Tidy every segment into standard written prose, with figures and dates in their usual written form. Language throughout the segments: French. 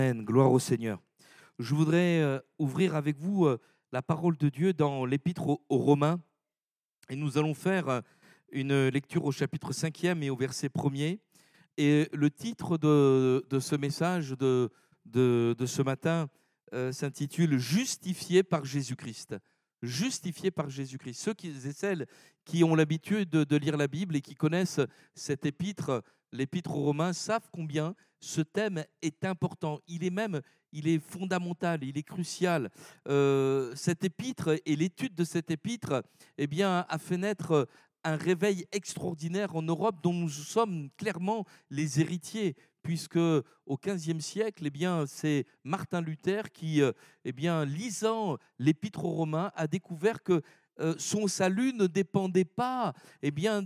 Amen. Gloire au Seigneur. Je voudrais ouvrir avec vous la parole de Dieu dans l'Épître aux Romains. Et nous allons faire une lecture au chapitre 5e et au verset 1er. Et le titre de ce message de ce matin s'intitule « Justifié par Jésus-Christ ». Justifié par Jésus-Christ. Ceux et celles qui ont l'habitude de lire la Bible et qui connaissent cette épître, l'épître aux Romains, savent combien ce thème est important. Il est fondamental, il est crucial. Cette épître et l'étude de cette épître eh bien, a fait naître un réveil extraordinaire en Europe dont nous sommes clairement les héritiers, puisque au XVe siècle, eh bien, c'est Martin Luther qui, eh bien, lisant l'Épître aux Romains, a découvert que son salut ne dépendait pas eh bien,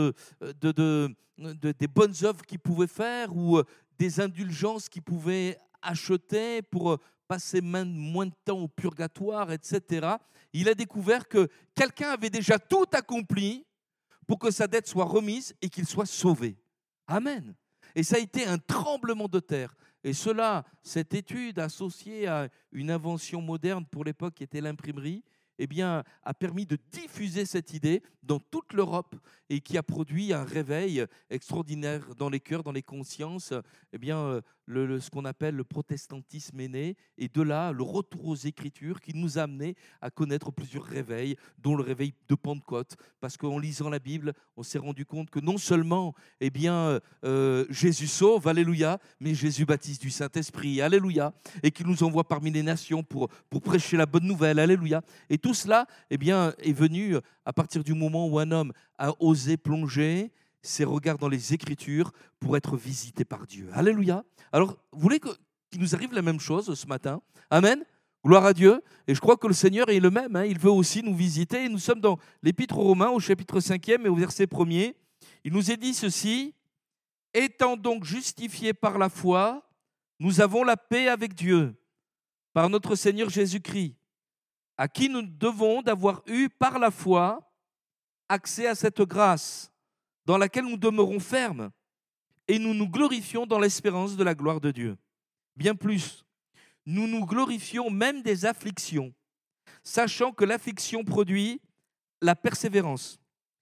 des bonnes œuvres qu'il pouvait faire ou des indulgences qu'il pouvait acheter pour passer moins de temps au purgatoire, etc. Il a découvert que quelqu'un avait déjà tout accompli pour que sa dette soit remise et qu'il soit sauvé. Amen. Et ça a été un tremblement de terre. Et cette étude associée à une invention moderne pour l'époque qui était l'imprimerie, eh bien, a permis de diffuser cette idée dans toute l'Europe et qui a produit un réveil extraordinaire dans les cœurs, dans les consciences. Eh bien, ce qu'on appelle le protestantisme est né, et de là, le retour aux Écritures qui nous a amené à connaître plusieurs réveils, dont le réveil de Pentecôte, parce qu'en lisant la Bible, on s'est rendu compte que non seulement eh bien, Jésus sauve, alléluia, mais Jésus baptise du Saint-Esprit, alléluia, et qui nous envoie parmi les nations pour prêcher la bonne nouvelle, alléluia. Et tout cela eh bien, est venu à partir du moment où un homme a osé plonger ses regards dans les Écritures pour être visité par Dieu. Alléluia. Alors, vous voulez qu'il nous arrive la même chose ce matin? Amen. Gloire à Dieu. Et je crois que le Seigneur est le même. Il veut aussi nous visiter. Et nous sommes dans l'Épître aux Romains, au chapitre 5e et au verset 1er. Il nous est dit ceci: « Étant donc justifiés par la foi, nous avons la paix avec Dieu, par notre Seigneur Jésus-Christ, à qui nous devons d'avoir eu par la foi accès à cette grâce dans laquelle nous demeurons fermes et nous nous glorifions dans l'espérance de la gloire de Dieu. Bien plus, nous nous glorifions même des afflictions, sachant que l'affliction produit la persévérance,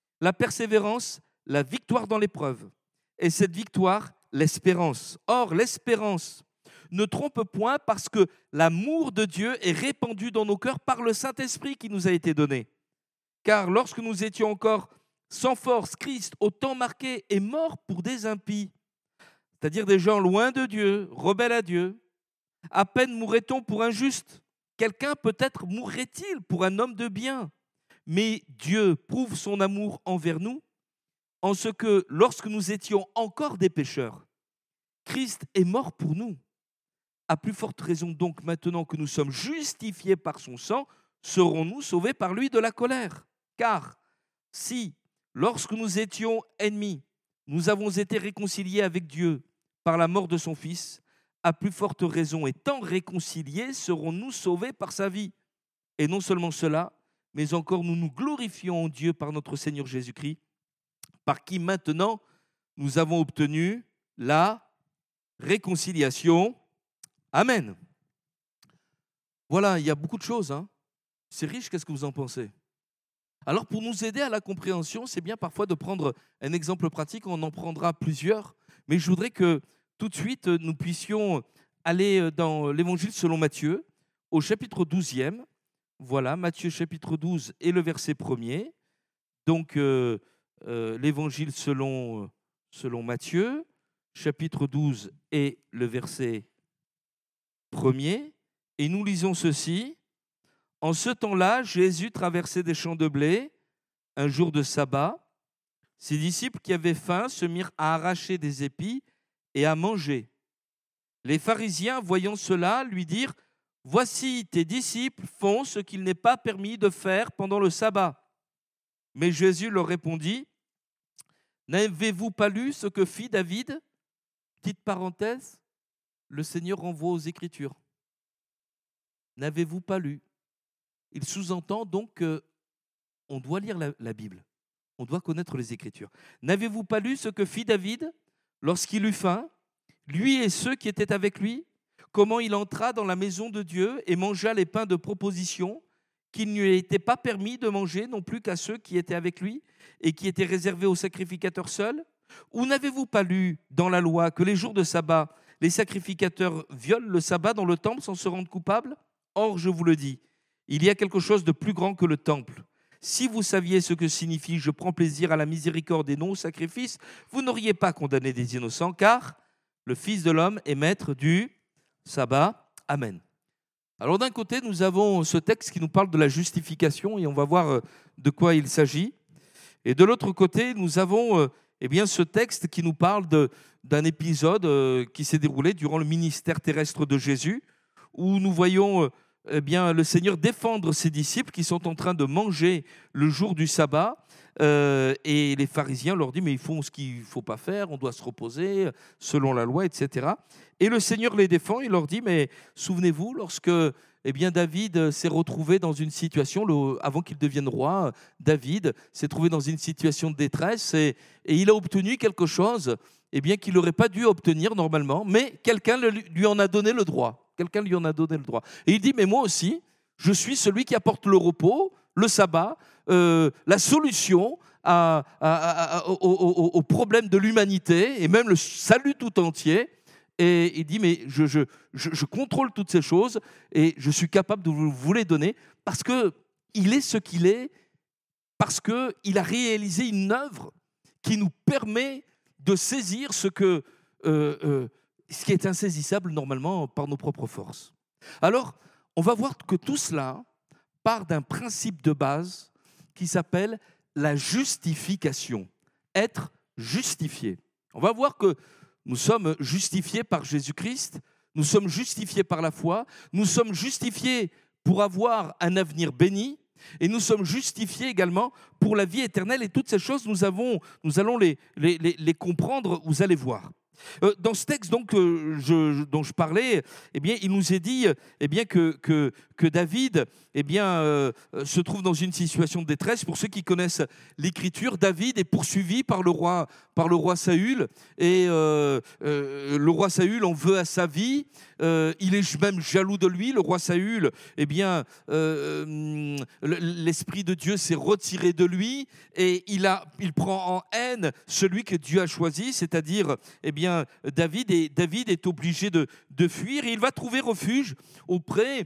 la victoire dans l'épreuve, et cette victoire, l'espérance. Or, l'espérance ne trompe point, parce que l'amour de Dieu est répandu dans nos cœurs par le Saint-Esprit qui nous a été donné. Car lorsque nous étions encore sans force, Christ, au temps marqué, est mort pour des impies, c'est-à-dire des gens loin de Dieu, rebelles à Dieu. À peine mourrait-on pour un juste. Quelqu'un peut-être mourrait-il pour un homme de bien. Mais Dieu prouve son amour envers nous en ce que, lorsque nous étions encore des pécheurs, Christ est mort pour nous. À plus forte raison donc, maintenant que nous sommes justifiés par son sang, serons-nous sauvés par lui de la colère. Car si, lorsque nous étions ennemis, nous avons été réconciliés avec Dieu par la mort de son Fils, à plus forte raison, étant réconciliés, serons-nous sauvés par sa vie. Et non seulement cela, mais encore nous nous glorifions en Dieu par notre Seigneur Jésus-Christ, par qui maintenant nous avons obtenu la réconciliation. Amen. Voilà, il y a beaucoup de choses. C'est riche, qu'est-ce que vous en pensez? Alors, pour nous aider à la compréhension, c'est bien parfois de prendre un exemple pratique. On en prendra plusieurs, mais je voudrais que tout de suite, nous puissions aller dans l'Évangile selon Matthieu, au chapitre 12e. Voilà, Matthieu chapitre 12 et le verset 1er. Donc, l'Évangile selon Matthieu, chapitre 12 et le verset 1er. Et nous lisons ceci. En ce temps-là, Jésus traversait des champs de blé, un jour de sabbat. Ses disciples qui avaient faim se mirent à arracher des épis et à manger. Les pharisiens, voyant cela, lui dirent: « Voici, tes disciples font ce qu'il n'est pas permis de faire pendant le sabbat. » Mais Jésus leur répondit: « N'avez-vous pas lu ce que fit David ?» Petite parenthèse, le Seigneur renvoie aux Écritures. N'avez-vous pas lu? Il sous-entend donc qu'on doit lire la Bible. On doit connaître les Écritures. N'avez-vous pas lu ce que fit David lorsqu'il eut faim, lui et ceux qui étaient avec lui, comment il entra dans la maison de Dieu et mangea les pains de proposition qu'il ne lui était pas permis de manger non plus qu'à ceux qui étaient avec lui et qui étaient réservés aux sacrificateurs seuls? Ou n'avez-vous pas lu dans la loi que les jours de sabbat, les sacrificateurs violent le sabbat dans le temple sans se rendre coupables? Or, je vous le dis, il y a quelque chose de plus grand que le temple. Si vous saviez ce que signifie « je prends plaisir à la miséricorde et non au sacrifice », vous n'auriez pas condamné des innocents, car le Fils de l'homme est maître du sabbat. Amen. Alors d'un côté, nous avons ce texte qui nous parle de la justification et on va voir de quoi il s'agit. Et de l'autre côté, nous avons ce texte qui nous parle d'un épisode qui s'est déroulé durant le ministère terrestre de Jésus, où nous voyons le Seigneur défendre ses disciples qui sont en train de manger le jour du sabbat. Et les pharisiens leur disent, mais ils font ce qu'il ne faut pas faire, on doit se reposer selon la loi, etc. Et le Seigneur les défend, il leur dit, mais souvenez-vous, lorsque David s'est retrouvé dans une situation, avant qu'il devienne roi, David s'est trouvé dans une situation de détresse et il a obtenu quelque chose qu'il n'aurait pas dû obtenir normalement, mais quelqu'un lui en a donné le droit. Quelqu'un lui en a donné le droit. Et il dit, mais moi aussi, je suis celui qui apporte le repos, le sabbat, la solution au problème de l'humanité et même le salut tout entier. Et il dit, mais je contrôle toutes ces choses et je suis capable de vous les donner parce qu'il est ce qu'il est, parce qu'il a réalisé une œuvre qui nous permet de saisir ce qui est insaisissable normalement par nos propres forces. Alors, on va voir que tout cela part d'un principe de base qui s'appelle la justification, être justifié. On va voir que nous sommes justifiés par Jésus-Christ, nous sommes justifiés par la foi, nous sommes justifiés pour avoir un avenir béni, et nous sommes justifiés également pour la vie éternelle. Et toutes ces choses, nous allons les comprendre, vous allez voir. Dans ce texte dont je parlais, il nous est dit que David se trouve dans une situation de détresse. Pour ceux qui connaissent l'Écriture, David est poursuivi par le roi Saül, et le roi Saül en veut à sa vie. Il est même jaloux de lui. Le roi Saül, l'Esprit de Dieu s'est retiré de lui et il prend en haine celui que Dieu a choisi, c'est-à-dire David. Et David est obligé de fuir et il va trouver refuge auprès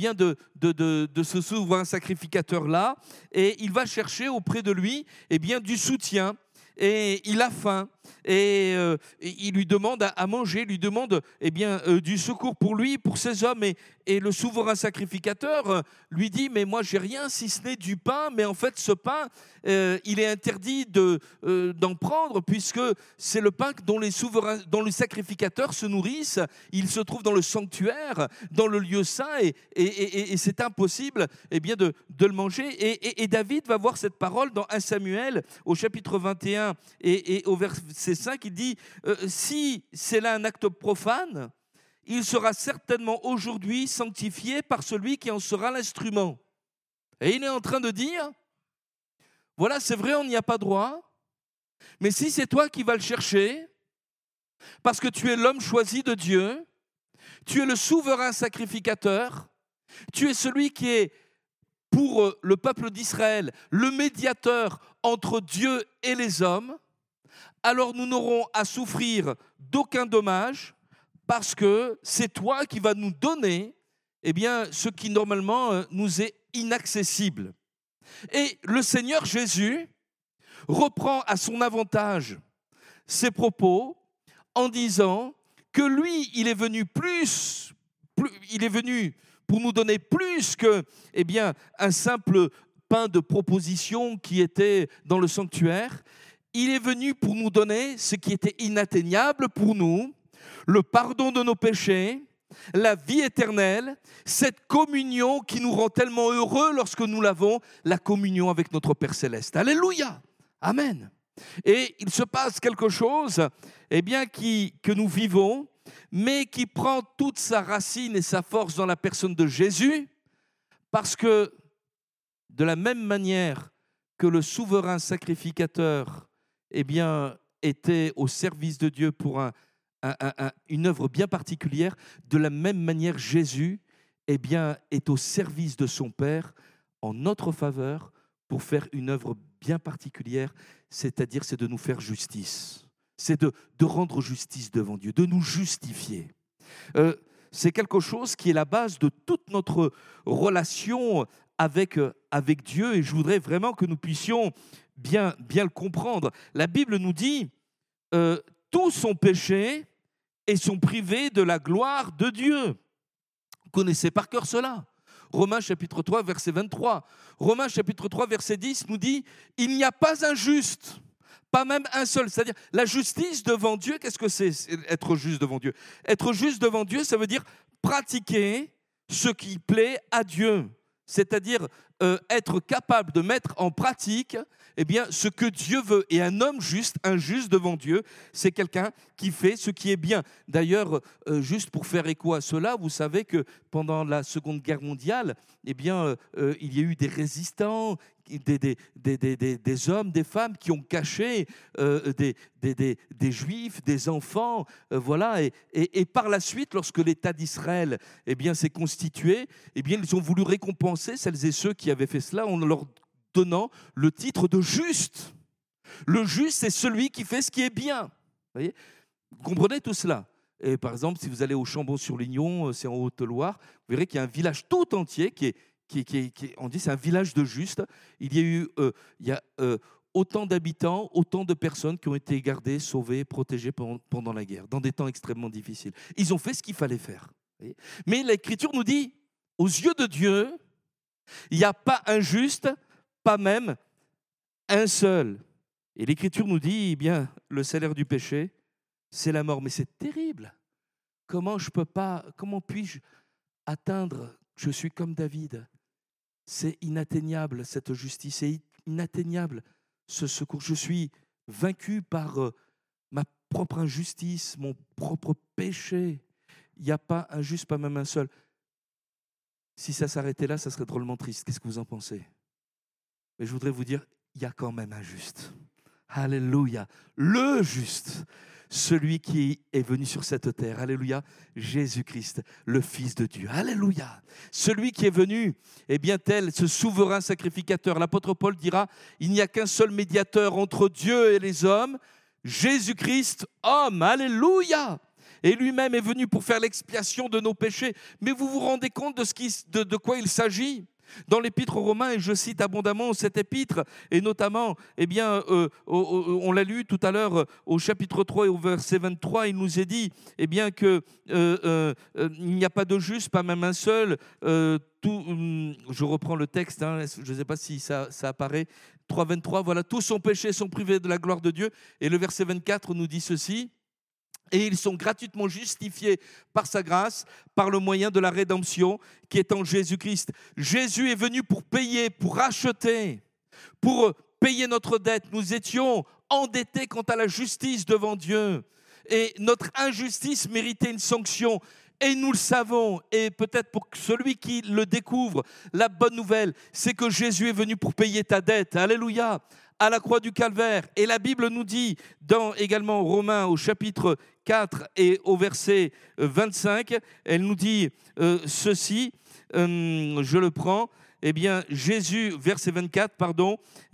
de ce souverain sacrificateur-là, et il va chercher auprès de lui du soutien. Et il a faim et il lui demande à manger, il lui demande du secours pour lui, pour ses hommes. Et le souverain sacrificateur lui dit, mais moi j'ai rien si ce n'est du pain, mais en fait ce pain, il est interdit d'en prendre, puisque c'est le pain dont les sacrificateurs se nourrissent. Il se trouve dans le sanctuaire, dans le lieu saint, et c'est impossible de le manger. Et David va voir cette parole dans 1 Samuel au chapitre 21 et au verset 5, il dit, si c'est là un acte profane, il sera certainement aujourd'hui sanctifié par celui qui en sera l'instrument. Et il est en train de dire, voilà, c'est vrai, on n'y a pas droit, mais si c'est toi qui vas le chercher, parce que tu es l'homme choisi de Dieu, tu es le souverain sacrificateur, tu es celui qui est, pour le peuple d'Israël, le médiateur entre Dieu et les hommes, alors nous n'aurons à souffrir d'aucun dommage, parce que c'est toi qui vas nous donner ce qui normalement nous est inaccessible. Et le Seigneur Jésus reprend à son avantage ses propos en disant que lui, il est venu il est venu pour nous donner plus que un simple pain de proposition qui était dans le sanctuaire. Il est venu pour nous donner ce qui était inatteignable pour nous, le pardon de nos péchés, la vie éternelle, cette communion qui nous rend tellement heureux lorsque nous l'avons, la communion avec notre Père Céleste. Alléluia, amen. Et il se passe quelque chose que nous vivons, mais qui prend toute sa racine et sa force dans la personne de Jésus, parce que de la même manière que le souverain sacrificateur était au service de Dieu pour une œuvre bien particulière. De la même manière, Jésus est au service de son Père en notre faveur pour faire une œuvre bien particulière, c'est-à-dire c'est de nous faire justice, c'est de rendre justice devant Dieu, de nous justifier. Euh, c'est quelque chose qui est la base de toute notre relation avec Dieu, et je voudrais vraiment que nous puissions bien le comprendre. La Bible nous dit tous sont péchés et sont privés de la gloire de Dieu. Vous connaissez par cœur cela. Romains chapitre 3, verset 23. Romains chapitre 3, verset 10 nous dit « Il n'y a pas un juste, pas même un seul ». C'est-à-dire, la justice devant Dieu, qu'est-ce que c'est être juste devant Dieu? Être juste devant Dieu, ça veut dire pratiquer ce qui plaît à Dieu. C'est-à-dire être capable de mettre en pratique ce que Dieu veut. Et un homme juste, un juste devant Dieu, c'est quelqu'un qui fait ce qui est bien. D'ailleurs, juste pour faire écho à cela, vous savez que pendant la Seconde Guerre mondiale, il y a eu des résistants, des hommes, des femmes qui ont caché des juifs, des enfants, voilà. Et par la suite, lorsque l'État d'Israël s'est constitué, ils ont voulu récompenser celles et ceux qui avaient fait cela en leur donnant le titre de juste. Le juste, c'est celui qui fait ce qui est bien. Vous voyez ? Vous comprenez tout cela ? Et par exemple, si vous allez au Chambon-sur-Lignon, c'est en Haute-Loire, vous verrez qu'il y a un village tout entier on dit c'est un village de justes. Il y a autant d'habitants, autant de personnes qui ont été gardées, sauvées, protégées pendant la guerre, dans des temps extrêmement difficiles. Ils ont fait ce qu'il fallait faire. Vous voyez ? Mais l'Écriture nous dit, aux yeux de Dieu, il n'y a pas un juste, pas même un seul. Et l'Écriture nous dit, le salaire du péché, c'est la mort. Mais c'est terrible. Comment puis-je atteindre, je suis comme David. C'est inatteignable, cette justice. C'est inatteignable, ce secours. Je suis vaincu par ma propre injustice, mon propre péché. Il n'y a pas un juste, pas même un seul. Si ça s'arrêtait là, ça serait drôlement triste. Qu'est-ce que vous en pensez ? Mais je voudrais vous dire, il y a quand même un juste. Alléluia. Le juste. Celui qui est venu sur cette terre. Alléluia. Jésus-Christ, le Fils de Dieu. Alléluia. Celui qui est venu, tel ce souverain sacrificateur. L'apôtre Paul dira, il n'y a qu'un seul médiateur entre Dieu et les hommes, Jésus-Christ, homme. Alléluia. Et lui-même est venu pour faire l'expiation de nos péchés. Mais vous vous rendez compte de quoi il s'agit ? Dans l'épître aux Romains, et je cite abondamment cette épître, et notamment, on l'a lu tout à l'heure au chapitre 3 et au verset 23, il nous est dit qu'il n'y a pas de juste, pas même un seul. Je reprends le texte, je ne sais pas si ça apparaît. 3,23, voilà, tous sont péchés, sont privés de la gloire de Dieu. Et le verset 24 nous dit ceci. Et ils sont gratuitement justifiés par sa grâce, par le moyen de la rédemption qui est en Jésus-Christ. Jésus est venu pour payer, pour racheter, pour payer notre dette. Nous étions endettés quant à la justice devant Dieu. Et notre injustice méritait une sanction. Et nous le savons, et peut-être pour celui qui le découvre, la bonne nouvelle, c'est que Jésus est venu pour payer ta dette. Alléluia. À la croix du Calvaire. Et la Bible nous dit, dans également Romains au chapitre 4 et au verset 25, elle nous dit ceci, je le prends, Jésus, verset 24, pardon,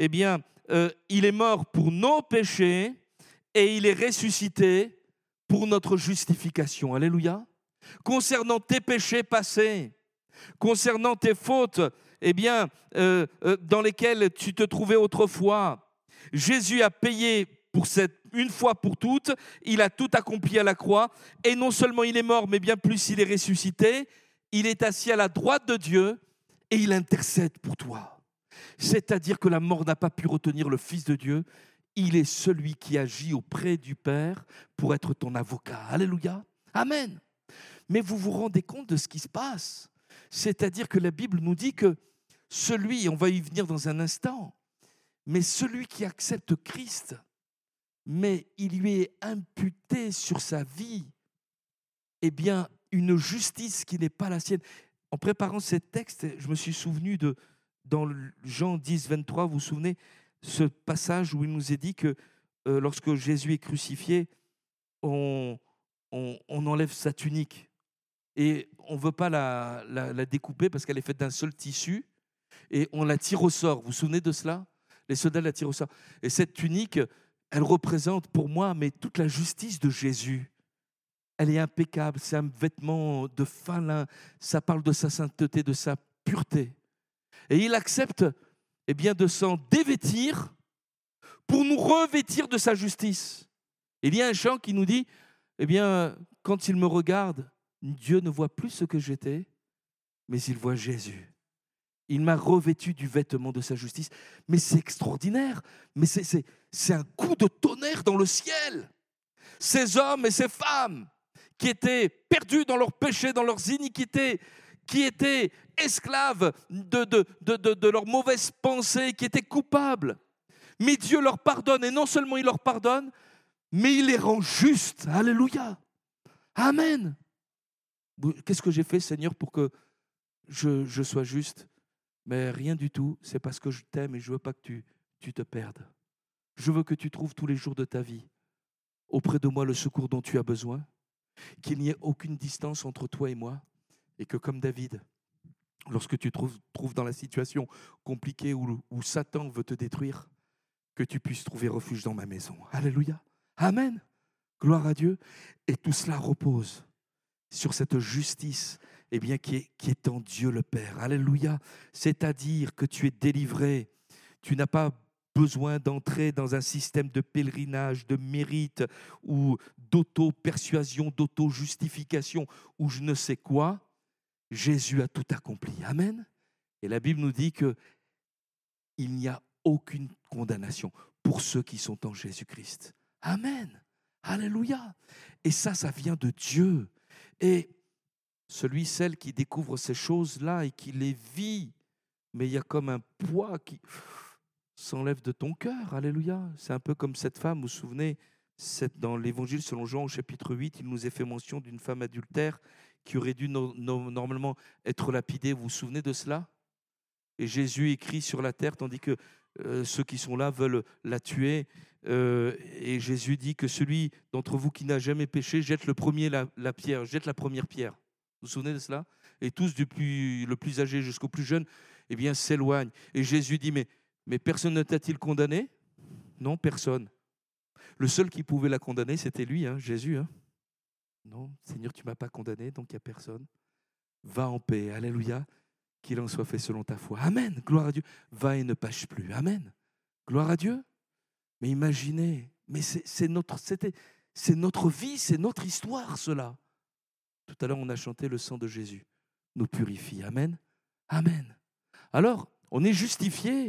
il est mort pour nos péchés et il est ressuscité pour notre justification. Alléluia. Concernant tes péchés passés, concernant tes fautes, dans lesquelles tu te trouvais autrefois, Jésus a payé pour une fois pour toutes, il a tout accompli à la croix, et non seulement il est mort, mais bien plus il est ressuscité, il est assis à la droite de Dieu, et il intercède pour toi. C'est-à-dire que la mort n'a pas pu retenir le Fils de Dieu, il est celui qui agit auprès du Père pour être ton avocat. Alléluia. Amen. Mais vous vous rendez compte de ce qui se passe ? C'est-à-dire que la Bible nous dit que celui, on va y venir dans un instant, mais celui qui accepte Christ, mais il lui est imputé sur sa vie, une justice qui n'est pas la sienne. En préparant ce texte, je me suis souvenu dans Jean 10, 23, vous vous souvenez, ce passage où il nous est dit que lorsque Jésus est crucifié, on on enlève sa tunique et on ne veut pas la découper parce qu'elle est faite d'un seul tissu et on la tire au sort. Vous vous souvenez de cela? Les soldats la tirent au sort. Et cette tunique, elle représente pour moi mais toute la justice de Jésus. Elle est impeccable, c'est un vêtement de fin lin, ça parle de sa sainteté, de sa pureté. Et il accepte de s'en dévêtir pour nous revêtir de sa justice. Il y a un chant qui nous dit, quand il me regarde, Dieu ne voit plus ce que j'étais, mais il voit Jésus. Il m'a revêtu du vêtement de sa justice. Mais c'est extraordinaire, mais c'est un coup de tonnerre dans le ciel. Ces hommes et ces femmes qui étaient perdus dans leurs péchés, dans leurs iniquités, qui étaient esclaves de leurs mauvaises pensées, qui étaient coupables. Mais Dieu leur pardonne, et non seulement il leur pardonne, mais il les rend justes. Alléluia. Amen. Qu'est-ce que j'ai fait, Seigneur, pour que je sois juste? Mais rien du tout, c'est parce que je t'aime et je ne veux pas que tu te perdes. Je veux que tu trouves tous les jours de ta vie auprès de moi le secours dont tu as besoin, qu'il n'y ait aucune distance entre toi et moi, et que comme David, lorsque tu te trouves dans la situation compliquée où Satan veut te détruire, que tu puisses trouver refuge dans ma maison. Alléluia. Amen. Gloire à Dieu. Et tout cela repose sur cette justice qui est en Dieu le Père. Alléluia. C'est-à-dire que tu es délivré. Tu n'as pas besoin d'entrer dans un système de pèlerinage, de mérite ou d'auto-persuasion, d'auto-justification ou je ne sais quoi. Jésus a tout accompli. Amen. Et la Bible nous dit qu'il n'y a aucune condamnation pour ceux qui sont en Jésus-Christ. Amen. Alléluia. Et ça vient de Dieu. Et celle qui découvre ces choses-là et qui les vit, mais il y a comme un poids qui s'enlève de ton cœur. Alléluia. C'est un peu comme cette femme, vous vous souvenez, dans l'Évangile selon Jean au chapitre 8, il nous est fait mention d'une femme adultère qui aurait dû normalement être lapidée. Vous vous souvenez de cela? Et Jésus écrit sur la terre, tandis que ceux qui sont là veulent la tuer. Et Jésus dit que celui d'entre vous qui n'a jamais péché jette le premier la pierre, jette la première pierre. Vous vous souvenez de cela? Et tous, le plus âgé jusqu'au plus jeune, s'éloignent. Et Jésus dit, mais personne ne t'a-t-il condamné? Non, personne. Le seul qui pouvait la condamner, c'était lui, Jésus. Non, Seigneur, tu ne m'as pas condamné, donc il n'y a personne. Va en paix, alléluia, qu'il en soit fait selon ta foi. Amen, gloire à Dieu. Va et ne pêche plus, amen. Gloire à Dieu. Mais imaginez, mais c'est notre vie, c'est notre histoire, cela. Tout à l'heure, on a chanté le sang de Jésus nous purifie, amen. Amen. Alors, on est justifié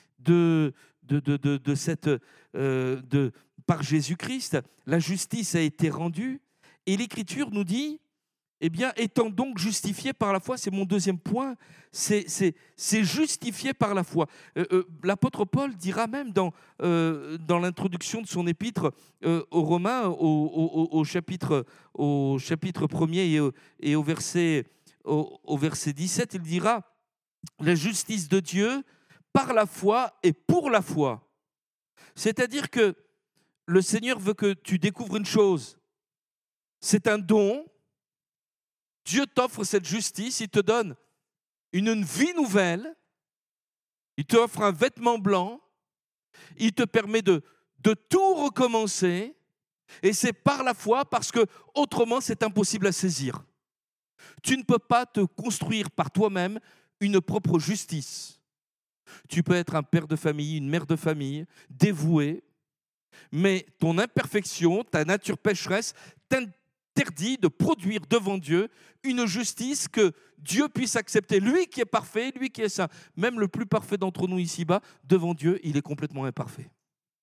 par Jésus-Christ. La justice a été rendue. Et l'Écriture nous dit, étant donc justifié par la foi, c'est mon deuxième point, c'est justifié par la foi. L'apôtre Paul dira même dans l'introduction de son épître aux Romains, au chapitre 1er et au verset 17, il dira « La justice de Dieu par la foi et pour la foi ». C'est-à-dire que le Seigneur veut que tu découvres une chose. C'est un don. Dieu t'offre cette justice, il te donne une vie nouvelle, il t'offre un vêtement blanc, il te permet de tout recommencer, et c'est par la foi, parce que autrement c'est impossible à saisir. Tu ne peux pas te construire par toi-même une propre justice. Tu peux être un père de famille, une mère de famille, dévoué, mais ton imperfection, ta nature pécheresse, t'interdit de produire devant Dieu une justice que Dieu puisse accepter. Lui qui est parfait, lui qui est saint. Même le plus parfait d'entre nous ici-bas, devant Dieu, il est complètement imparfait. Voyez ?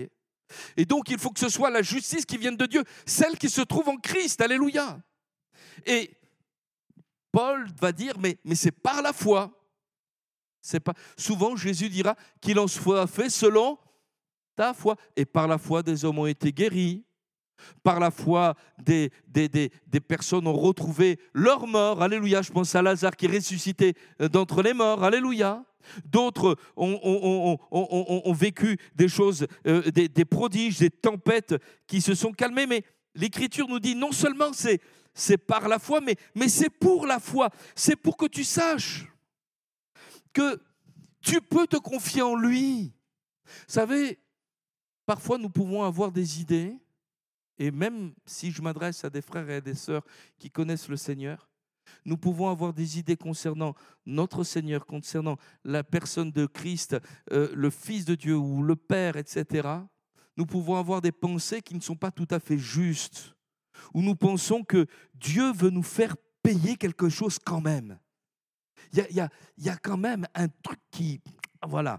Et donc, il faut que ce soit la justice qui vienne de Dieu, celle qui se trouve en Christ. Alléluia. Et Paul va dire, mais c'est par la foi. C'est pas... Souvent, Jésus dira qu'il en soit fait selon ta foi. Et par la foi, des hommes ont été guéris. Par la foi, des personnes ont retrouvé leur mort. Alléluia. Je pense à Lazare qui est ressuscité d'entre les morts. Alléluia. D'autres ont vécu des choses, des prodiges, des tempêtes qui se sont calmées. Mais l'Écriture nous dit non seulement c'est par la foi, mais c'est pour la foi. C'est pour que tu saches que tu peux te confier en lui. Vous savez, parfois nous pouvons avoir des idées, et même si je m'adresse à des frères et à des sœurs qui connaissent le Seigneur, nous pouvons avoir des idées concernant notre Seigneur, concernant la personne de Christ, le Fils de Dieu ou le Père, etc. Nous pouvons avoir des pensées qui ne sont pas tout à fait justes, où nous pensons que Dieu veut nous faire payer quelque chose quand même. Il y a quand même un truc qui... Voilà,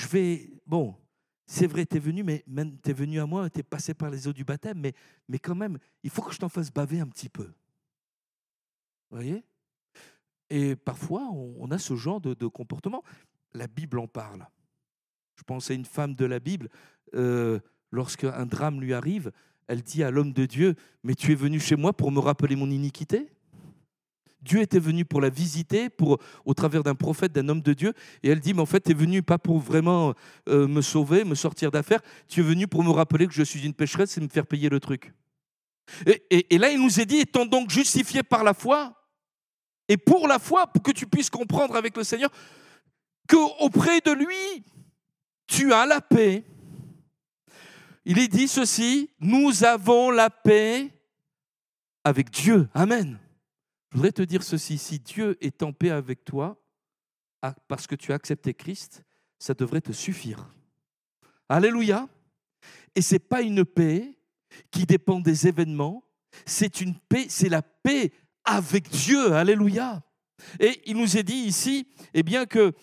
c'est vrai, tu es venu, mais tu es venu à moi, tu es passé par les eaux du baptême, mais quand même, il faut que je t'en fasse baver un petit peu. Vous voyez ? Et parfois, on a ce genre de comportement. La Bible en parle. Je pense à une femme de la Bible, lorsqu'un drame lui arrive, elle dit à l'homme de Dieu, « Mais tu es venu chez moi pour me rappeler mon iniquité ?» Dieu était venu pour la visiter, au travers d'un prophète, d'un homme de Dieu, et elle dit, mais en fait, tu es venu pas pour vraiment me sauver, me sortir d'affaires, tu es venu pour me rappeler que je suis une pécheresse et me faire payer le truc. Et là, il nous est dit, étant donc justifié par la foi, et pour la foi, pour que tu puisses comprendre avec le Seigneur, qu'auprès de lui, tu as la paix. Il est dit ceci, nous avons la paix avec Dieu. Amen. Je voudrais te dire ceci, si Dieu est en paix avec toi, parce que tu as accepté Christ, ça devrait te suffire. Alléluia. Et ce n'est pas une paix qui dépend des événements, c'est une paix, c'est la paix avec Dieu. Alléluia. Et il nous est dit ici, eh bien que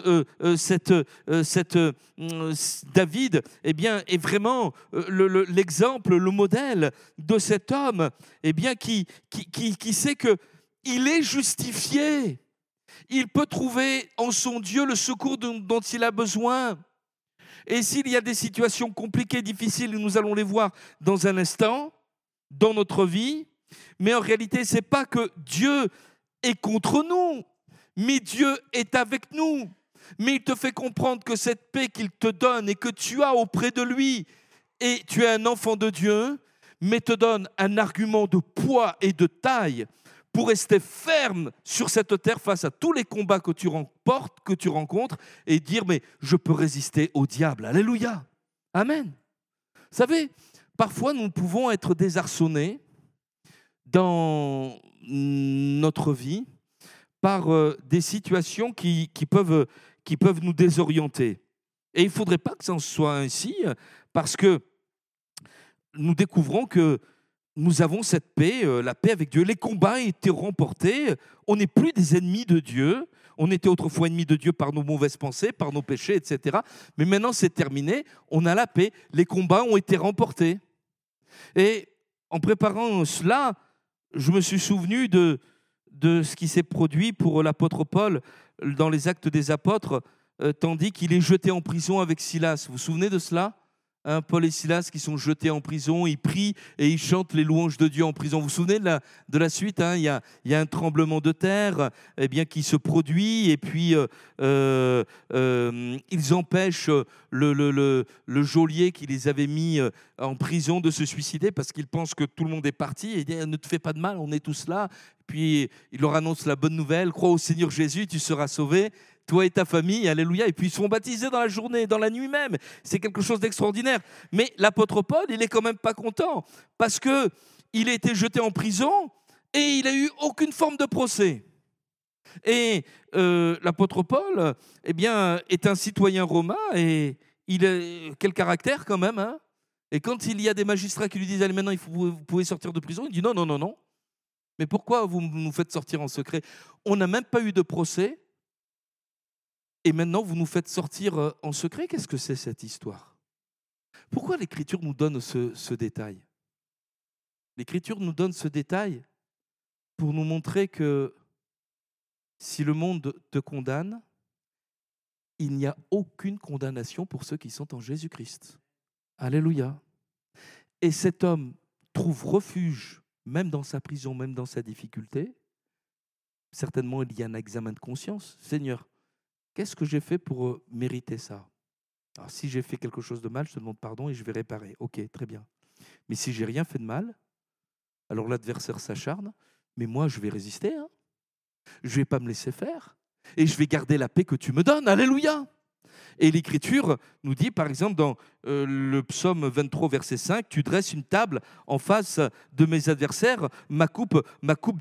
David, eh bien, est vraiment l'exemple, le modèle de cet homme, eh bien, qui sait que il est justifié. Il peut trouver en son Dieu le secours dont il a besoin. Et s'il y a des situations compliquées, difficiles, nous allons les voir dans un instant, dans notre vie, mais en réalité, ce n'est pas que Dieu est contre nous, mais Dieu est avec nous. Mais il te fait comprendre que cette paix qu'il te donne et que tu as auprès de lui, et tu es un enfant de Dieu, mais te donne un argument de poids et de taille pour rester ferme sur cette terre face à tous les combats que tu rencontres, et dire, mais je peux résister au diable. Alléluia. Amen. Vous savez, parfois nous pouvons être désarçonnés dans notre vie par des situations qui peuvent nous désorienter. Et il ne faudrait pas que ça en soit ainsi, parce que nous découvrons que nous avons cette paix, la paix avec Dieu. Les combats ont été remportés. On n'est plus des ennemis de Dieu. On était autrefois ennemis de Dieu par nos mauvaises pensées, par nos péchés, etc. Mais maintenant, c'est terminé. On a la paix. Les combats ont été remportés. Et en préparant cela, je me suis souvenu de ce qui s'est produit pour l'apôtre Paul dans les Actes des Apôtres, tandis qu'il est jeté en prison avec Silas. Vous vous souvenez de cela ? Paul et Silas qui sont jetés en prison, ils prient et ils chantent les louanges de Dieu en prison. Vous vous souvenez de la suite, il y a un tremblement de terre qui se produit, et puis ils empêchent le geôlier qui les avait mis en prison de se suicider, parce qu'ils pensent que tout le monde est parti, et il dit, ne te fais pas de mal, on est tous là. Puis il leur annonce la bonne nouvelle, crois au Seigneur Jésus, tu seras sauvé, toi et ta famille, alléluia. Et puis ils sont baptisés dans la journée, dans la nuit même. C'est quelque chose d'extraordinaire. Mais l'apôtre Paul, il est quand même pas content, parce que il a été jeté en prison et il a eu aucune forme de procès. Et l'apôtre Paul, eh bien, est un citoyen romain, et il a quel caractère quand même, hein. Et quand il y a des magistrats qui lui disent, allez, maintenant vous pouvez sortir de prison, il dit non, non, non, non. Mais pourquoi vous nous faites sortir en secret ? On n'a même pas eu de procès. Et maintenant, vous nous faites sortir en secret. Qu'est-ce que c'est cette histoire ? Pourquoi l'Écriture nous donne ce détail ? L'Écriture nous donne ce détail pour nous montrer que si le monde te condamne, il n'y a aucune condamnation pour ceux qui sont en Jésus-Christ. Alléluia. Et cet homme trouve refuge, même dans sa prison, même dans sa difficulté. Certainement, il y a un examen de conscience. Seigneur, qu'est-ce que j'ai fait pour mériter ça ? Alors, si j'ai fait quelque chose de mal, je te demande pardon et je vais réparer. Ok, très bien. Mais si j'ai rien fait de mal, Alors l'adversaire s'acharne, mais moi je vais résister, hein. Je ne vais pas me laisser faire, et je vais garder la paix que tu me donnes. Alléluia. Et l'Écriture nous dit, par exemple, dans le psaume 23, verset 5, « Tu dresses une table en face de mes adversaires, ma coupe déborde. »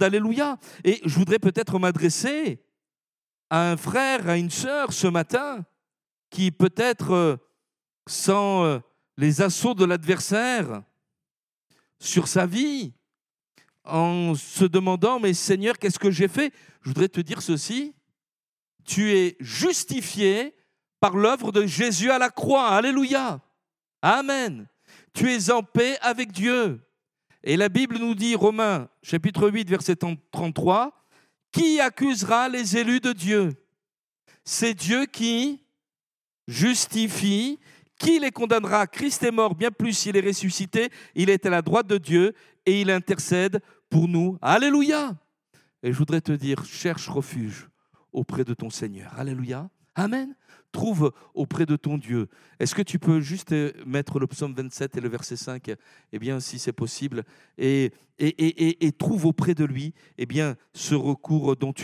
Alléluia. Et je voudrais peut-être m'adresser à un frère, à une sœur ce matin, qui peut-être sent les assauts de l'adversaire sur sa vie, en se demandant, mais Seigneur, qu'est-ce que j'ai fait? Je voudrais te dire ceci, tu es justifié par l'œuvre de Jésus à la croix. Alléluia. Amen. Tu es en paix avec Dieu. Et la Bible nous dit, Romains chapitre 8, verset 33, « Qui accusera les élus de Dieu? C'est Dieu qui justifie. Qui les condamnera? Christ est mort, bien plus s'il est ressuscité. Il est à la droite de Dieu et il intercède pour nous. » Alléluia. Et je voudrais te dire, cherche refuge auprès de ton Seigneur. Alléluia. Amen. Trouve auprès de ton Dieu. Est-ce que tu peux juste mettre le psaume 27 et le verset 5, eh bien, si c'est possible, et trouve auprès de lui, eh bien, ce secours dont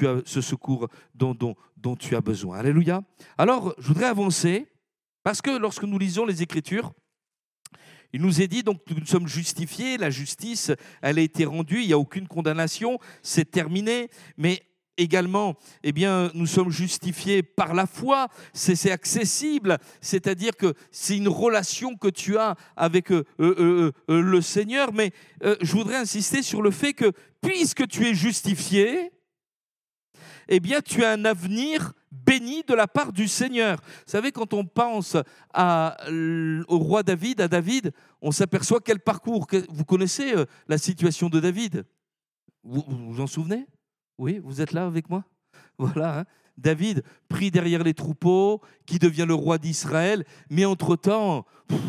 tu as besoin. Alléluia. Alors, je voudrais avancer, parce que lorsque nous lisons les Écritures, il nous est dit donc que nous sommes justifiés, la justice, elle a été rendue, il n'y a aucune condamnation, c'est terminé, mais également, eh bien, nous sommes justifiés par la foi, c'est accessible, c'est-à-dire que c'est une relation que tu as avec le Seigneur, mais je voudrais insister sur le fait que puisque tu es justifié, eh bien, tu as un avenir béni de la part du Seigneur. Vous savez, quand on pense au roi David, à David, on s'aperçoit quel parcours. Vous connaissez la situation de David? Vous vous en souvenez? Oui, vous êtes là avec moi? Voilà, hein. David, pris derrière les troupeaux, qui devient le roi d'Israël, mais entre-temps,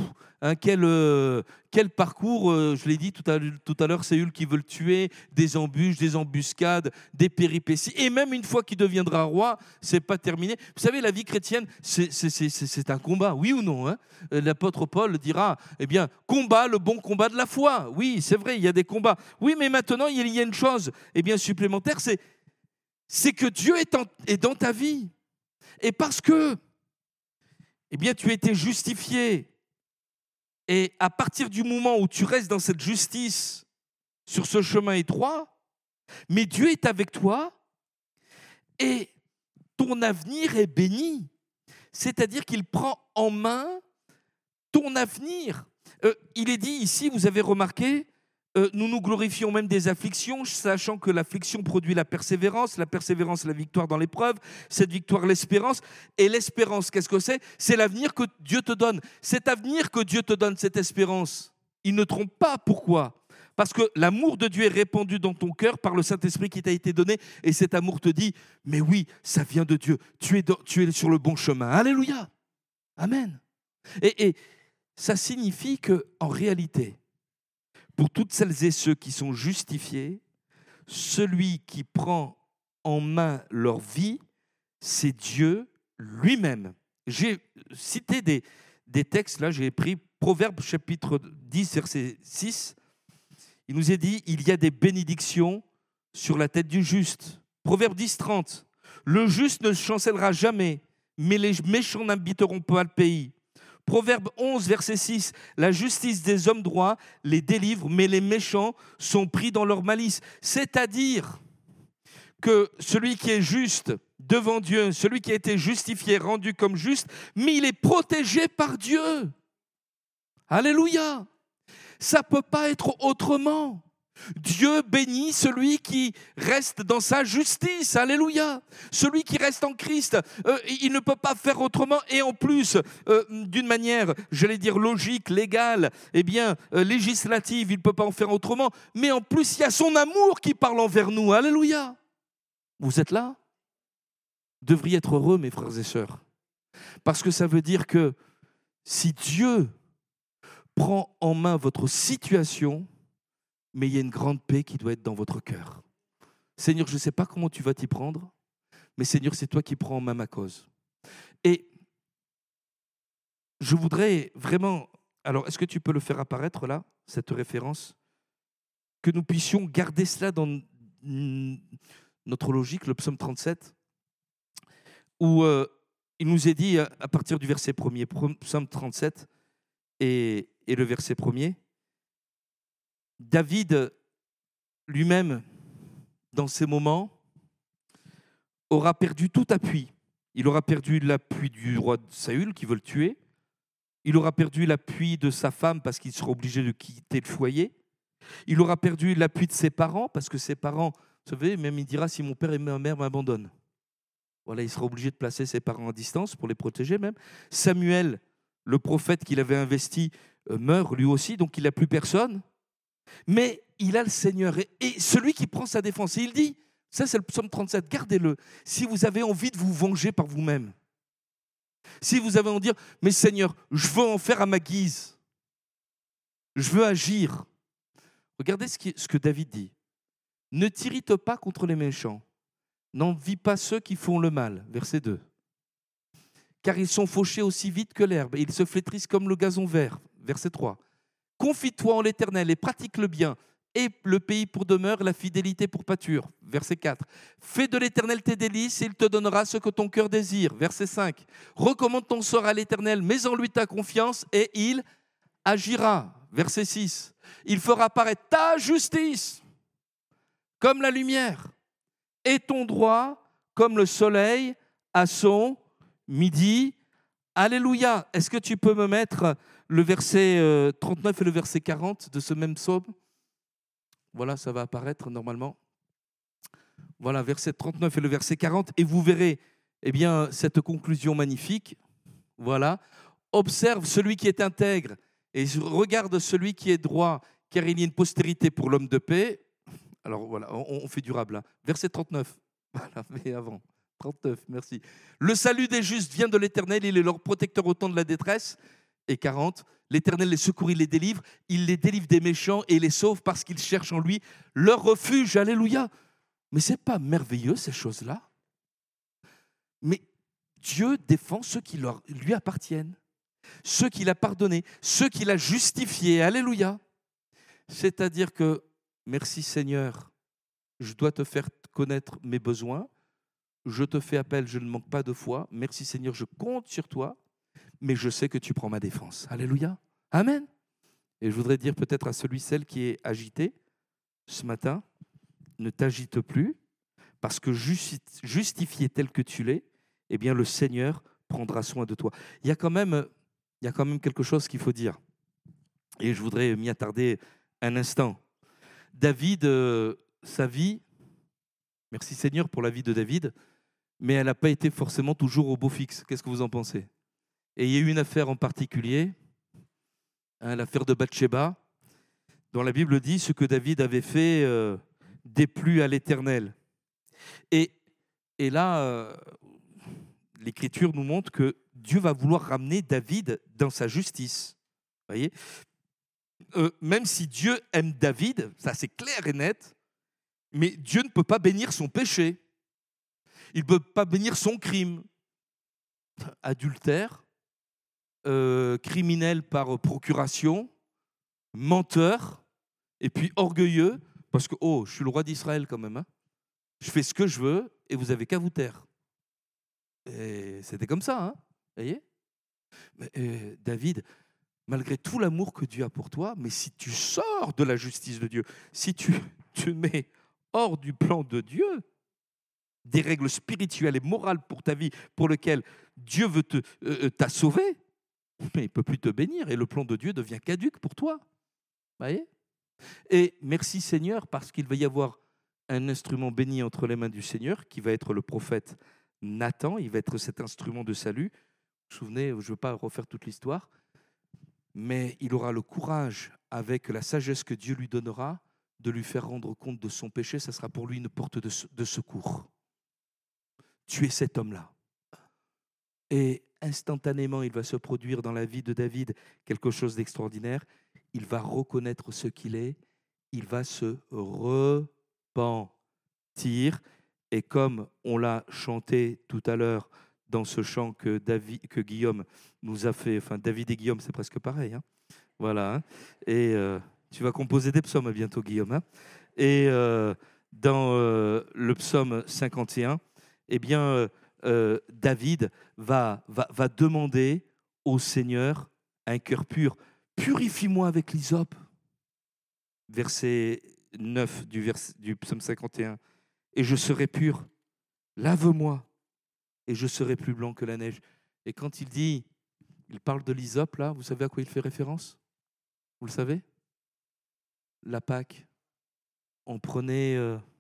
quel parcours, je l'ai dit tout à l'heure, Saül qui veut le tuer, des embûches, des embuscades, des péripéties, et même une fois qu'il deviendra roi, c'est pas terminé. Vous savez, la vie chrétienne, c'est un combat, oui ou non, hein? L'apôtre Paul dira, eh bien, combat le bon combat de la foi. Oui, c'est vrai, il y a des combats. Oui, mais maintenant, il y a une chose, eh bien, supplémentaire, c'est que Dieu est dans ta vie. Et parce que, eh bien, tu as été justifié. Et à partir du moment où tu restes dans cette justice, sur ce chemin étroit, mais Dieu est avec toi et ton avenir est béni. C'est-à-dire qu'il prend en main ton avenir. Il est dit ici, vous avez remarqué, nous nous glorifions même des afflictions, sachant que l'affliction produit la persévérance la victoire dans l'épreuve, cette victoire l'espérance. Et l'espérance, qu'est-ce que c'est? C'est l'avenir que Dieu te donne. Cet avenir que Dieu te donne, cette espérance, il ne trompe pas. Pourquoi? Parce que l'amour de Dieu est répandu dans ton cœur par le Saint-Esprit qui t'a été donné. Et cet amour te dit, mais oui, ça vient de Dieu. Tu es sur le bon chemin. Alléluia. Amen. Et ça signifie qu'en réalité, pour toutes celles et ceux qui sont justifiés, celui qui prend en main leur vie, c'est Dieu lui-même. J'ai cité des textes, là j'ai pris Proverbes chapitre 10, verset 6. Il nous est dit, il y a des bénédictions sur la tête du juste. Proverbe 10, 30. Le juste ne chancellera jamais, mais les méchants n'habiteront pas le pays. Proverbe 11, verset 6, « La justice des hommes droits les délivre, mais les méchants sont pris dans leur malice. » C'est-à-dire que celui qui est juste devant Dieu, celui qui a été justifié, rendu comme juste, mais il est protégé par Dieu. Alléluia. Ça ne peut pas être autrement. Dieu bénit celui qui reste dans sa justice. Alléluia. Celui qui reste en Christ, il ne peut pas faire autrement. Et en plus, d'une manière, j'allais dire logique, légale, eh bien, législative, il ne peut pas en faire autrement. Mais en plus, il y a son amour qui parle envers nous. Alléluia. Vous êtes là? Vous devriez être heureux, mes frères et sœurs. Parce que ça veut dire que si Dieu prend en main votre situation, mais il y a une grande paix qui doit être dans votre cœur. Seigneur, je ne sais pas comment tu vas t'y prendre, mais Seigneur, c'est toi qui prends en main ma cause. Et je voudrais vraiment... Alors, est-ce que tu peux le faire apparaître là, cette référence? que nous puissions garder cela dans notre logique, le psaume 37, où il nous est dit à partir du verset 1er, psaume 37 et le verset 1er, David lui-même, dans ces moments, aura perdu tout appui. Il aura perdu l'appui du roi de Saül qui veut le tuer. Il aura perdu l'appui de sa femme parce qu'il sera obligé de quitter le foyer. Il aura perdu l'appui de ses parents parce que ses parents, vous savez, même il dira si mon père et ma mère m'abandonnent. Voilà, il sera obligé de placer ses parents à distance pour les protéger même. Samuel, le prophète qu'il avait investi, meurt lui aussi, donc il n'a plus personne. Mais il a le Seigneur et celui qui prend sa défense. Et il dit, ça c'est le psaume 37, gardez-le. Si vous avez envie de vous venger par vous-même, si vous avez envie de dire, mais Seigneur, je veux en faire à ma guise, je veux agir. Regardez ce que David dit. Ne t'irrite pas contre les méchants, n'envie pas ceux qui font le mal. Verset 2. Car ils sont fauchés aussi vite que l'herbe, et ils se flétrissent comme le gazon vert. Verset 3. Confie-toi en l'Éternel et pratique le bien, et le pays pour demeure, la fidélité pour pâture. Verset 4. Fais de l'Éternel tes délices, et il te donnera ce que ton cœur désire. Verset 5. Recommande ton sort à l'Éternel, mets en lui ta confiance, et il agira. Verset 6. Il fera paraître ta justice comme la lumière, et ton droit comme le soleil à son midi. Alléluia. Est-ce que tu peux me mettre le verset 39 et le verset 40 de ce même psaume? Voilà, ça va apparaître normalement. Voilà, verset 39 et le verset 40. Et vous verrez eh bien, cette conclusion magnifique. Voilà. Observe celui qui est intègre et regarde celui qui est droit, car il y a une postérité pour l'homme de paix. Alors voilà, on fait durable. Hein. Verset 39. Voilà, mais avant. 39, merci. Le salut des justes vient de l'Éternel, il est leur protecteur au temps de la détresse. Et 40, l'Éternel les secourt, il les délivre des méchants et les sauve parce qu'ils cherchent en lui leur refuge. Alléluia. Mais ce n'est pas merveilleux ces choses-là? Mais Dieu défend ceux qui lui appartiennent, ceux qu'il a pardonnés, ceux qu'il a justifiés. Alléluia. C'est-à-dire que, merci Seigneur, je dois te faire connaître mes besoins, je te fais appel, je ne manque pas de foi. Merci Seigneur, je compte sur toi, mais je sais que tu prends ma défense. Alléluia. Amen. Et je voudrais dire peut-être à celui, celle qui est agité ce matin, ne t'agite plus, parce que justifié tel que tu l'es, eh bien le Seigneur prendra soin de toi. Il y a quand même quelque chose qu'il faut dire, et je voudrais m'y attarder un instant. David, sa vie, merci Seigneur pour la vie de David, mais elle n'a pas été forcément toujours au beau fixe. Qu'est-ce que vous en pensez? Et il y a eu une affaire en particulier, l'affaire de Bathsheba, dont la Bible dit ce que David avait fait déplut à l'Éternel. Et là, l'Écriture nous montre que Dieu va vouloir ramener David dans sa justice. Vous voyez, même si Dieu aime David, ça c'est clair et net, mais Dieu ne peut pas bénir son péché. Il ne peut pas bénir son crime. Adultère, criminel par procuration, menteur, et puis orgueilleux, parce que, je suis le roi d'Israël quand même. Hein. Je fais ce que je veux et vous n'avez qu'à vous taire. Et c'était comme ça, hein, vous voyez. Mais, David, malgré tout l'amour que Dieu a pour toi, mais si tu sors de la justice de Dieu, si tu te mets hors du plan de Dieu, des règles spirituelles et morales pour ta vie, pour lesquelles Dieu veut t'a sauvé, mais il ne peut plus te bénir et le plan de Dieu devient caduc pour toi. Vous voyez. Et merci Seigneur, parce qu'il va y avoir un instrument béni entre les mains du Seigneur, qui va être le prophète Nathan, il va être cet instrument de salut. Vous vous souvenez, je ne veux pas refaire toute l'histoire, mais il aura le courage, avec la sagesse que Dieu lui donnera, de lui faire rendre compte de son péché. Ça sera pour lui une porte de secours. Tu es cet homme-là. Et instantanément, il va se produire dans la vie de David quelque chose d'extraordinaire. Il va reconnaître ce qu'il est. Il va se repentir. Et comme on l'a chanté tout à l'heure dans ce chant que Guillaume nous a fait, enfin David et Guillaume, c'est presque pareil. Hein, voilà. Hein, et Tu vas composer des psaumes bientôt, Guillaume. Hein. Et dans le psaume 51, eh bien, David va demander au Seigneur un cœur pur. Purifie-moi avec l'hysope. Verset 9 du psaume 51. Et je serai pur. Lave-moi et je serai plus blanc que la neige. Et quand il parle de l'hysope, là, vous savez à quoi il fait référence? Vous le savez? La Pâque. On prenait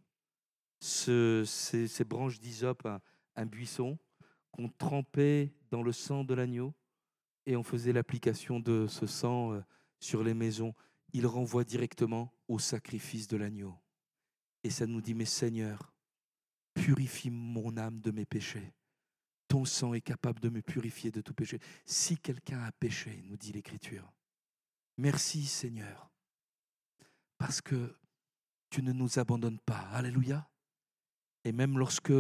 ces branches d'hysope, un buisson, qu'on trempait dans le sang de l'agneau et on faisait l'application de ce sang sur les maisons. Il renvoie directement au sacrifice de l'agneau. Et ça nous dit, mais Seigneur, purifie mon âme de mes péchés. Ton sang est capable de me purifier de tout péché. Si quelqu'un a péché, nous dit l'Écriture, merci Seigneur, parce que tu ne nous abandonnes pas. Alléluia. Et même lorsque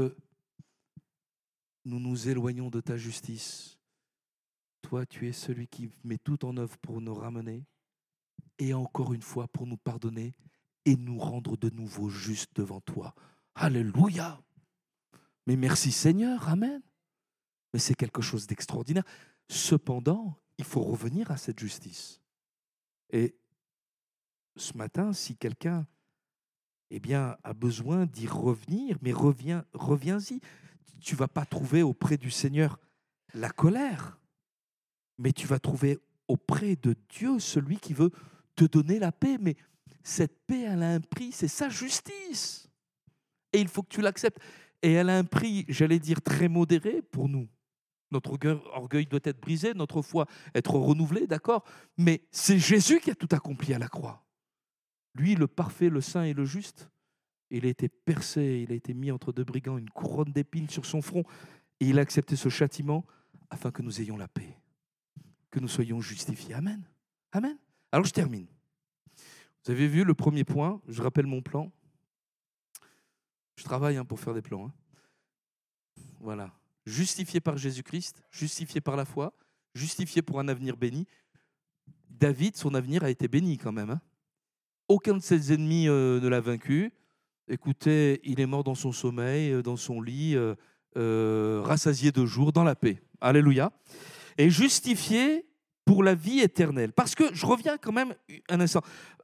nous nous éloignons de ta justice, toi, tu es celui qui met tout en œuvre pour nous ramener et encore une fois pour nous pardonner et nous rendre de nouveau justes devant toi. Alléluia. Mais merci Seigneur. Amen. Mais c'est quelque chose d'extraordinaire. Cependant, il faut revenir à cette justice. Et ce matin, si quelqu'un a besoin d'y revenir, mais reviens-y. Tu ne vas pas trouver auprès du Seigneur la colère, mais tu vas trouver auprès de Dieu celui qui veut te donner la paix. Mais cette paix, elle a un prix, c'est sa justice. Et il faut que tu l'acceptes. Et elle a un prix, j'allais dire, très modéré pour nous. Notre orgueil doit être brisé, notre foi être renouvelée, d'accord? Mais c'est Jésus qui a tout accompli à la croix. Lui, le parfait, le saint et le juste, il a été percé, il a été mis entre deux brigands, une couronne d'épines sur son front, et il a accepté ce châtiment afin que nous ayons la paix, que nous soyons justifiés. Amen. Amen. Alors je termine. Vous avez vu le premier point, je rappelle mon plan. Je travaille pour faire des plans. Voilà. Justifié par Jésus-Christ, justifié par la foi, justifié pour un avenir béni. David, son avenir a été béni quand même. Aucun de ses ennemis ne l'a vaincu. Écoutez, il est mort dans son sommeil, dans son lit, rassasié de jour, dans la paix. Alléluia. Et justifié pour la vie éternelle. Parce que, je reviens quand même un instant,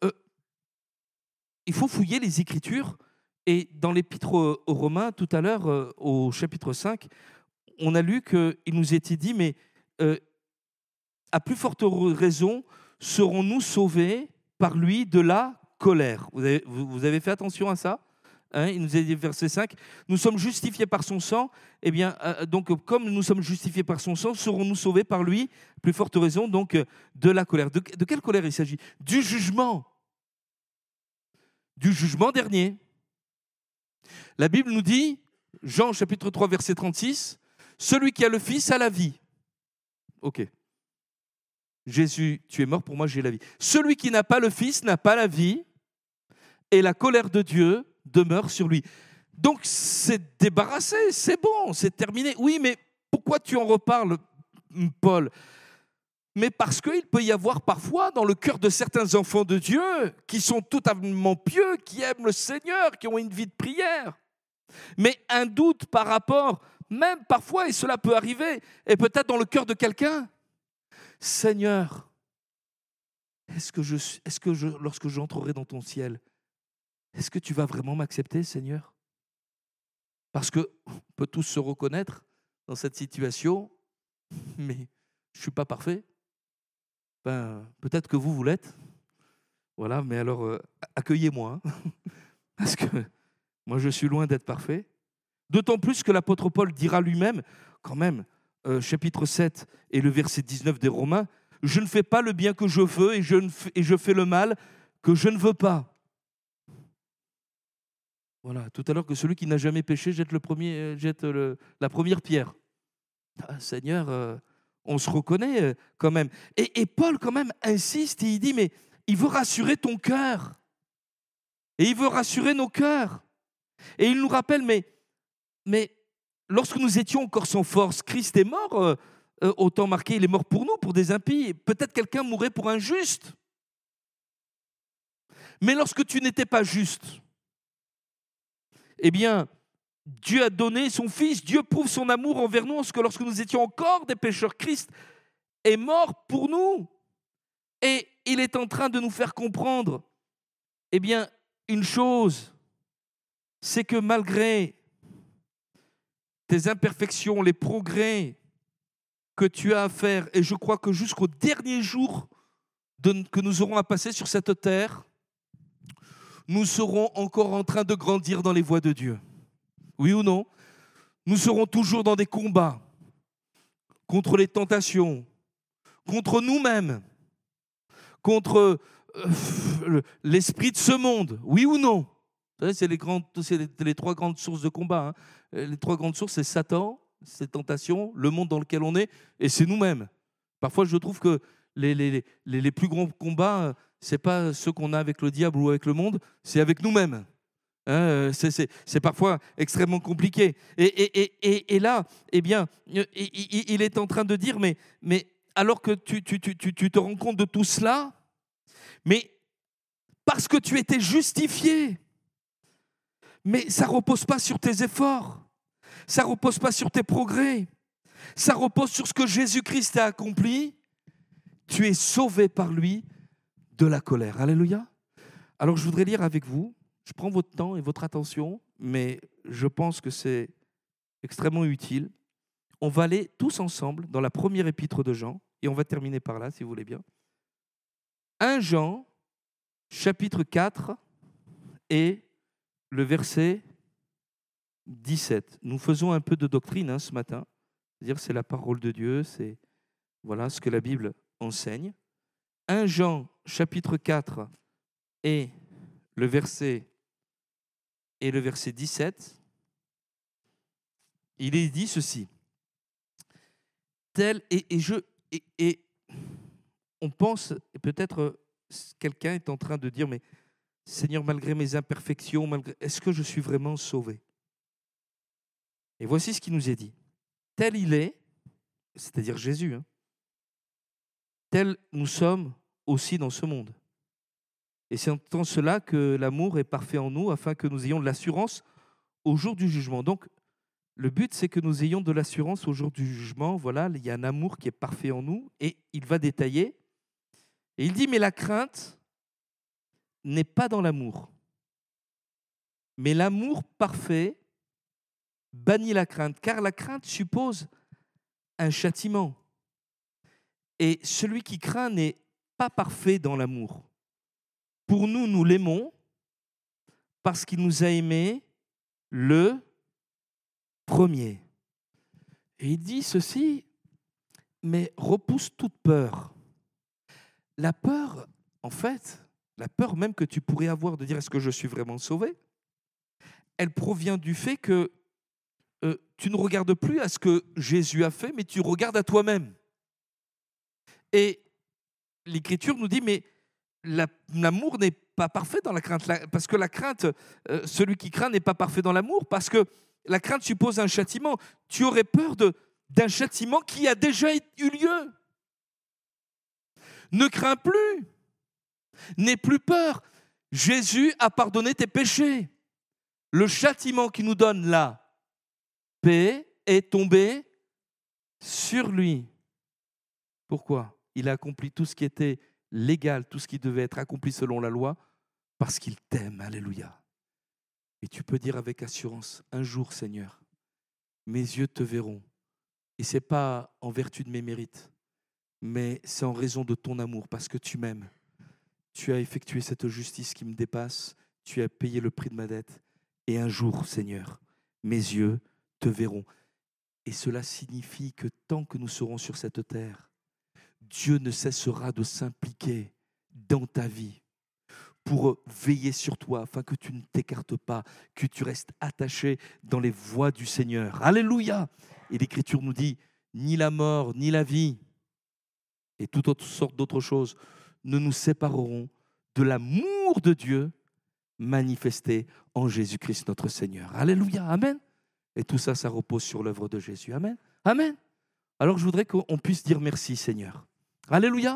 il faut fouiller les Écritures. Et dans l'Épître aux Romains, tout à l'heure, au chapitre 5, on a lu qu'il nous était dit, mais à plus forte raison, serons-nous sauvés par lui de la colère. Vous avez fait attention à ça? Il nous a dit, verset 5, nous sommes justifiés par son sang. Eh bien, donc, comme nous sommes justifiés par son sang, serons-nous sauvés par lui, plus forte raison, donc, de la colère. De quelle colère il s'agit? Du jugement. Du jugement dernier. La Bible nous dit, Jean chapitre 3, verset 36, celui qui a le Fils a la vie. Ok. Jésus, tu es mort pour moi, j'ai la vie. Celui qui n'a pas le Fils n'a pas la vie, et la colère de Dieu demeure sur lui. Donc c'est débarrassé, c'est bon, c'est terminé. Oui, mais pourquoi tu en reparles, Paul? Mais parce qu'il peut y avoir parfois dans le cœur de certains enfants de Dieu qui sont totalement pieux, qui aiment le Seigneur, qui ont une vie de prière. Mais un doute par rapport, même parfois, et cela peut arriver, et peut-être dans le cœur de quelqu'un, Seigneur, est-ce que lorsque j'entrerai dans ton ciel, est-ce que tu vas vraiment m'accepter, Seigneur? Parce qu'on peut tous se reconnaître dans cette situation, mais je ne suis pas parfait. Peut-être que vous l'êtes. Voilà, mais alors accueillez-moi, parce que moi je suis loin d'être parfait. D'autant plus que l'apôtre Paul dira lui-même, quand même, chapitre 7 et le verset 19 des Romains, « Je ne fais pas le bien que je veux et je fais le mal que je ne veux pas. » Voilà, tout à l'heure que celui qui n'a jamais péché jette la première pierre. Ah, Seigneur, on se reconnaît quand même. Et Paul quand même insiste et il dit, mais il veut rassurer ton cœur. Et il veut rassurer nos cœurs. Et il nous rappelle, mais lorsque nous étions encore sans force, Christ est mort au temps marqué, il est mort pour nous, pour des impies. Peut-être quelqu'un mourrait pour un juste. Mais lorsque tu n'étais pas juste, eh bien, Dieu a donné son Fils, Dieu prouve son amour envers nous, parce que lorsque nous étions encore des pécheurs, Christ est mort pour nous. Et il est en train de nous faire comprendre, eh bien, une chose, c'est que malgré tes imperfections, les progrès que tu as à faire, et je crois que jusqu'au dernier jour que nous aurons à passer sur cette terre, nous serons encore en train de grandir dans les voies de Dieu. Oui ou non? Nous serons toujours dans des combats contre les tentations, contre nous-mêmes, contre l'esprit de ce monde. Oui ou non? Vous savez, c'est les trois grandes sources de combat. Les trois grandes sources, c'est Satan, c'est tentations, le monde dans lequel on est, et c'est nous-mêmes. Parfois, je trouve que les plus grands combats, ce n'est pas ceux qu'on a avec le diable ou avec le monde, c'est avec nous-mêmes. C'est parfois extrêmement compliqué. Et là, eh bien, il est en train de dire, mais alors que tu te rends compte de tout cela, mais parce que tu étais justifié, mais ça ne repose pas sur tes efforts, ça ne repose pas sur tes progrès, ça repose sur ce que Jésus-Christ a accompli. Tu es sauvé par lui de la colère. Alléluia. Alors je voudrais lire avec vous. Je prends votre temps et votre attention, mais je pense que c'est extrêmement utile. On va aller tous ensemble dans la première épître de Jean, et on va terminer par là, si vous voulez bien. 1 Jean, chapitre 4, et le verset 17. Nous faisons un peu de doctrine ce matin, c'est-à-dire c'est la parole de Dieu, c'est voilà ce que la Bible enseigne. 1 Jean, chapitre 4, et le verset 17, il est dit ceci. Et on pense, et peut-être quelqu'un est en train de dire, mais Seigneur, malgré mes imperfections, est-ce que je suis vraiment sauvé? Et voici ce qui nous est dit. Tel il est, c'est-à-dire Jésus, tel nous sommes aussi dans ce monde. Et c'est en cela que l'amour est parfait en nous, afin que nous ayons de l'assurance au jour du jugement. Donc, le but, c'est que nous ayons de l'assurance au jour du jugement. Voilà, il y a un amour qui est parfait en nous. Et il va détailler. Et il dit, mais la crainte n'est pas dans l'amour. Mais l'amour parfait bannit la crainte, car la crainte suppose un châtiment. Et celui qui craint n'est pas parfait dans l'amour. Pour nous, nous l'aimons parce qu'il nous a aimés le premier. Et il dit ceci, mais repousse toute peur. La peur, en fait, la peur même que tu pourrais avoir de dire est-ce que je suis vraiment sauvé, elle provient du fait que tu ne regardes plus à ce que Jésus a fait, mais tu regardes à toi-même. Et l'Écriture nous dit, mais l'amour n'est pas parfait dans la crainte, parce que la crainte, celui qui craint n'est pas parfait dans l'amour, parce que la crainte suppose un châtiment. Tu aurais peur d'un châtiment qui a déjà eu lieu. Ne crains plus, n'aie plus peur. Jésus a pardonné tes péchés. Le châtiment qui nous donne la paix est tombé sur lui. Pourquoi? Il a accompli tout ce qui était légal, tout ce qui devait être accompli selon la loi, parce qu'il t'aime. Alléluia. Et tu peux dire avec assurance, un jour, Seigneur, mes yeux te verront. Et ce n'est pas en vertu de mes mérites, mais c'est en raison de ton amour, parce que tu m'aimes. Tu as effectué cette justice qui me dépasse, tu as payé le prix de ma dette. Et un jour, Seigneur, mes yeux te verront. Et cela signifie que tant que nous serons sur cette terre, Dieu ne cessera de s'impliquer dans ta vie pour veiller sur toi, afin que tu ne t'écartes pas, que tu restes attaché dans les voies du Seigneur. Alléluia! Et l'Écriture nous dit, ni la mort, ni la vie, et toutes autres sortes d'autres choses, ne nous sépareront de l'amour de Dieu manifesté en Jésus-Christ notre Seigneur. Alléluia! Amen! Et tout ça, ça repose sur l'œuvre de Jésus. Amen! Amen! Alors je voudrais qu'on puisse dire merci, Seigneur. Alléluia!